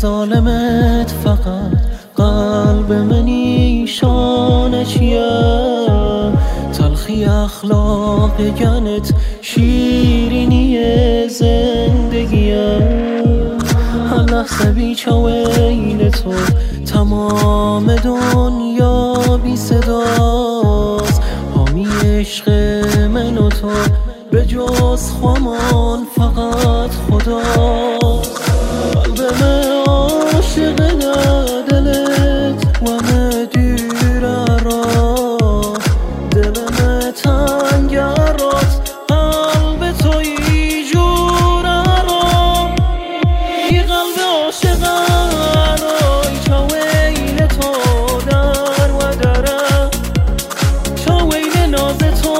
ظالمت فقط قلب منی شانه چیه تلخی اخلاق گنت شیرینی زندگیه هر لحظه بیچه ویل تو تمام دنیا بی صداست حامی عشق من و تو به جز خوامان فقط خداست قلب من عاشق دلت و مدیر را دل من تنگرات قلب توی جور را ای قلب عاشق رای چا ویل تو در و دره چا ویل ناز تو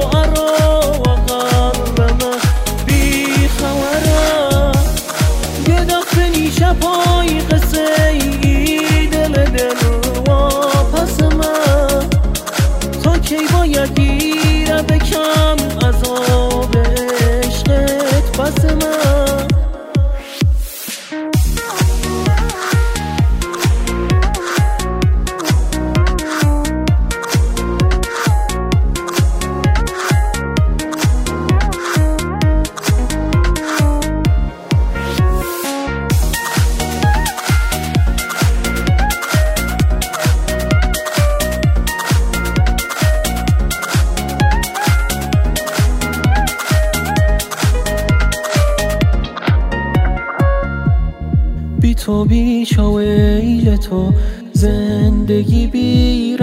پای قصه ای دل واپس من تا کی باید گیره بکم عذاب عشقت پس من بی تو بی شویل تو زندگی بی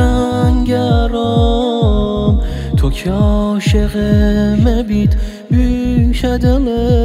رنگرام تو که عاشق مبید بیش دل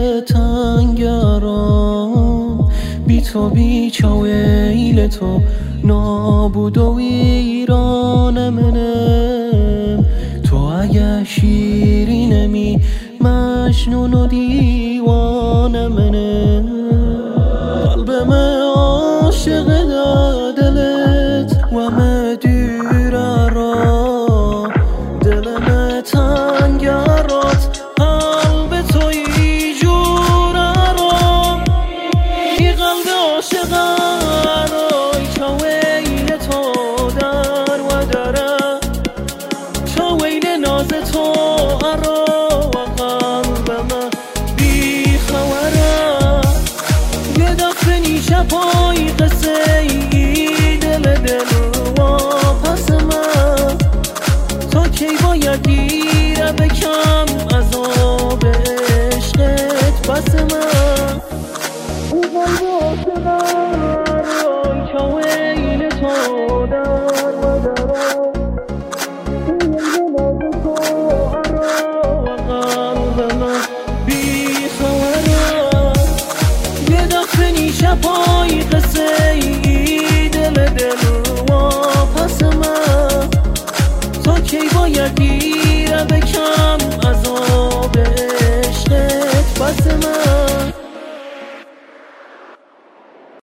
تنگرام بی تو بی شویل تو نابود و ویران منم تو اگه شیرینمی مجنون و دیوان منم قلب من عاشق دلت و مدیر را دل من تنگرات قلب توی جور را ای قلب عاشق رای چا ویل تو در و دره چا ویل ناز تو را و قلب من بی خبره یه دفعه نیشه پای قصه ای دل واپس من تا کی باید گیره بکم عذاب عشقت پس من او قلب عاشق رای چا ویل تو در و دره این ناز تو را و قلب من بی خبره یه دفعه نیشه پای قصه